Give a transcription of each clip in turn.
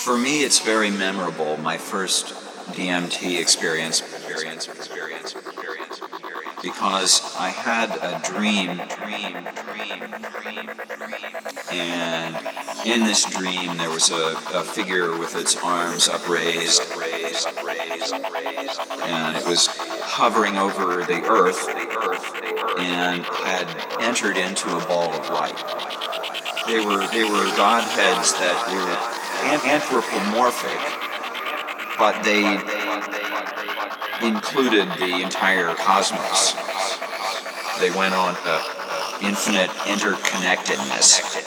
For me, it's very memorable. My first DMT experience, because I had a dream, and in this dream there was a figure with its arms upraised, and it was hovering over the earth and had entered into a ball of light. They were godheads that were anthropomorphic, but they included the entire cosmos. They went on infinite interconnectedness.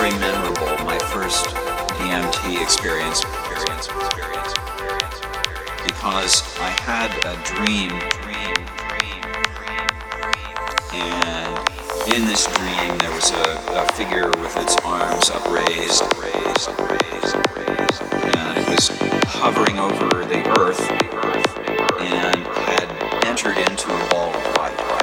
very memorable, my first DMT experience, because I had a dream, and in this dream there was a figure with its arms upraised, and it was hovering over the earth and had entered into a ball of light.